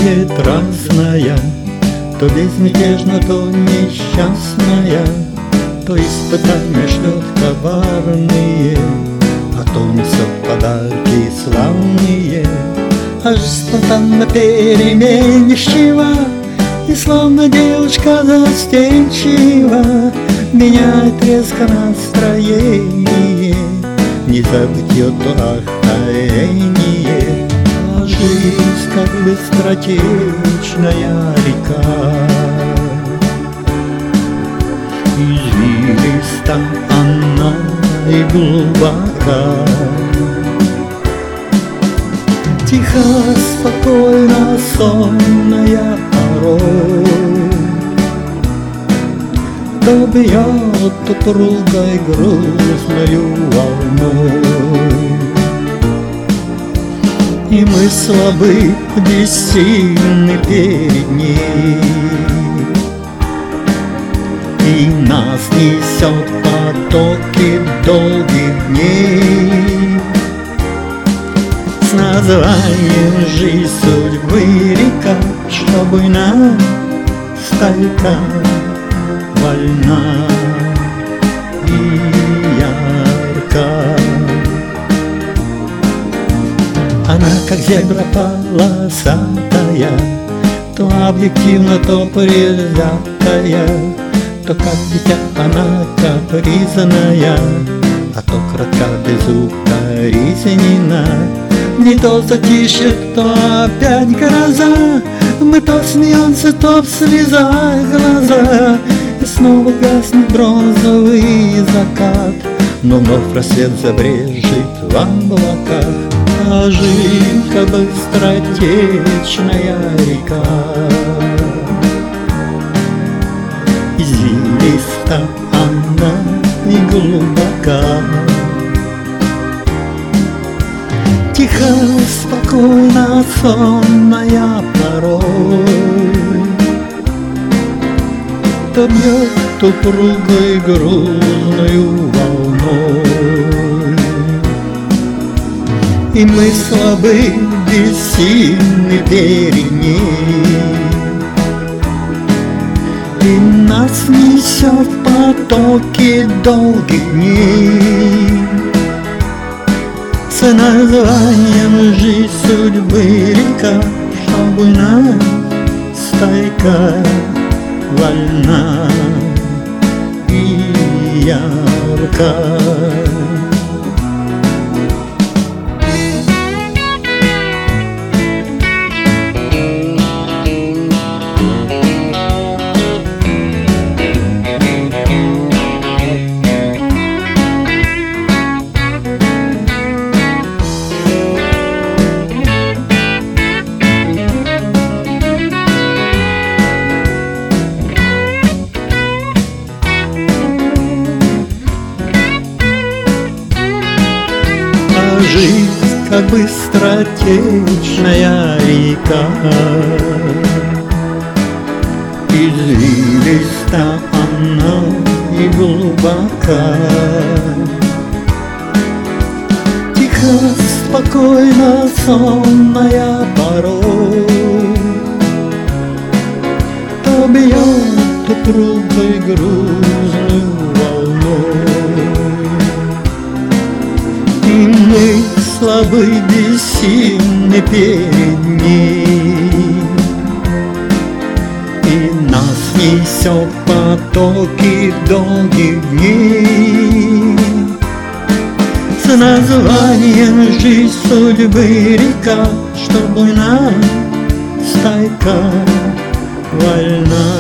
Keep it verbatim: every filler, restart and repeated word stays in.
прекрасная, то безмятежна, то несчастная, то испытания ждет коварные, а то несет подарки славные. Аж спонтанно переменчива, и словно девушка застенчива, меняет резко настроение, не забытье, то охаение. А жизнь, как быстротечная река, извилиста она и глубока. Тихо, спокойно, сонная порой, то бьет упругой грустною волной, и мы слабы, бессильны перед ней, и нас несет потоки долгих дней с названием «Жизнь судьбы река», чтобы нам стайка вольна и ярка. Она, как зебра полосатая, то объективно, то предвзятая, то как дитя она капризная, а то кратка безукоризненна. Не то затишье, то опять гроза, мы то смеемся, то в слезах глаза, и снова гаснет бронзовый закат, но вновь рассвет забрежет в облаках. А жизнь, как быстротечная река, извилиста она и глубока. Тихо, спокойно, сонная порой, то бьет упругой грузную волной, и мы слабы, бессильны перед ней, и нас несет в потоки долгих дней с названием «Жизнь судьбы река», чтобы нам стайка вольна и ярка. Жизнь, как быстротечная река, извилиста она и глубока. Тихо, спокойно, сонная порой, то бьет упругой грузную волной, и мы слабы, бессильны перед ней, и нас несет потоки долгих дней с названием «Жизнь судьбы река», чтобы нам стайка вольна.